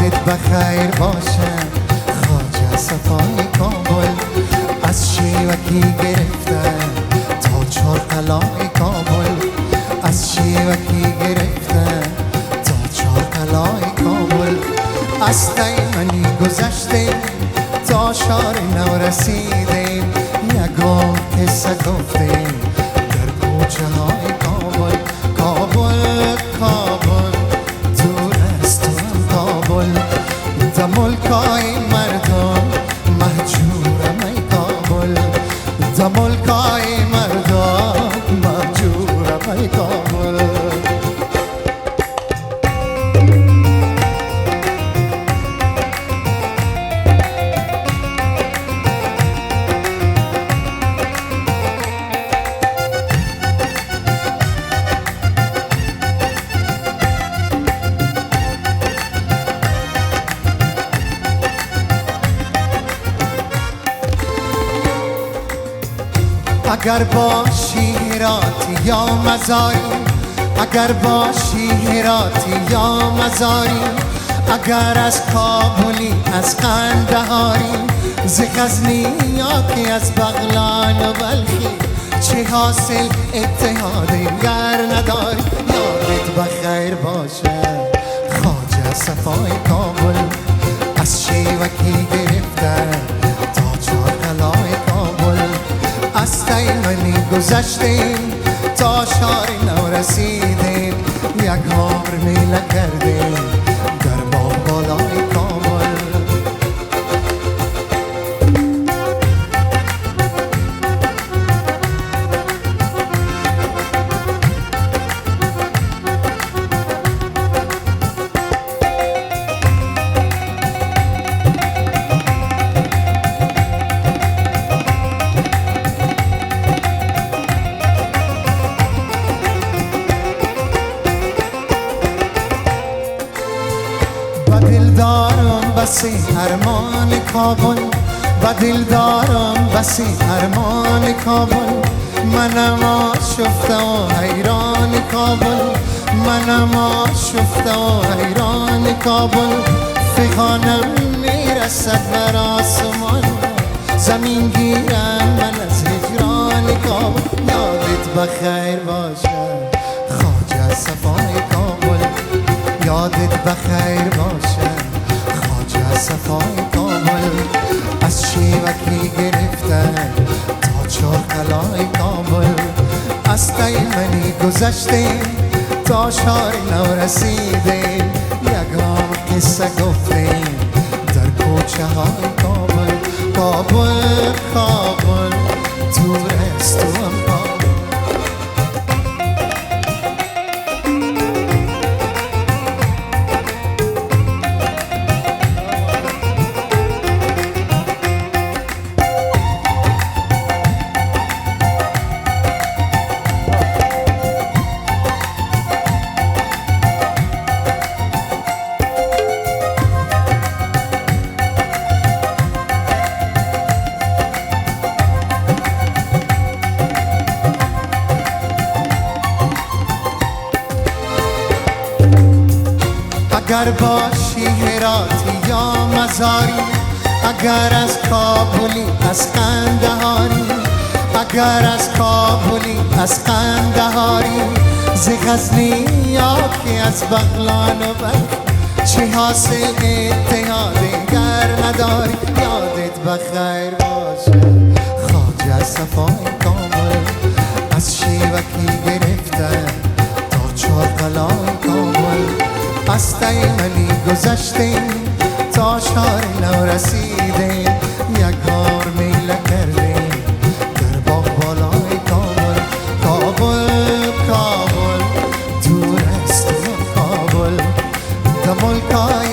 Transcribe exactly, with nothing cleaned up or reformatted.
یادت بخیر باشم خواجه صفای کابل، از شیوکی گرفتم تا چار قلعه کابل، از شیوکی گرفتم تا چار قلعه کابل، از تیمنی گذشتیم تا شار نو رسیدیم، یگان قصه گفتیم در کوچه های کابل. کابل کابل دور از تو کابل، در ملکای مردم محجورم ای کابل، در ملکای مردم محجورم ای کابل. اگر باشی هراتی یا مزاری، اگر باشی هراتی یا مزاری، اگر از کابلی از قندهاری، ز غزنی یا که از بغلان و بلخی، چه حاصل اتحاد گر نداری. یادت بخیر باشه خواجه صفای کابل، از شیوکی گرفتن تا چار قلعه کابل، از تیمنی گذشتیم تا شار نو رسیدیم، یک عمر میله کردیم در باغ بالای کابل. دارم بسی ارمان کابل، و دل دارم بسی ارمان کابل، منم آشفته و حیران کابل، منم آشفته و حیران کابل. فغانم میرسد بر آسمان، زمین گیرم من از هجران کابل. یادت بخیر باشه خواجه صفای کابل، یادت بخیر باشه صفای کابل، از شیوکی گرفتن تا چار قلعه کابل، از تیمنی گذشتیم تا شار نو رسیدیم، یگان قصه گفتیم در کوچه های کابل. کابل کابل دور از تو هم کابل. اگر باشی هراتی یا مزاری، اگر از کابلی از قندهاری، اگر از کابلی از قندهاری، ز غزنی یا که از بغلان و بلخ، چه حاصل اتحاد گر نداری. یادت بخیر باشه خواجه صفای کابل، از شیوکی گرفتن تا چار قلعه کابل، از تیمنی گذشتیم تا شار نو رسیدیم، یک عمر میله کردیم در باغ بالای کابل. کابل کابل دور از تو کابل، در ملکای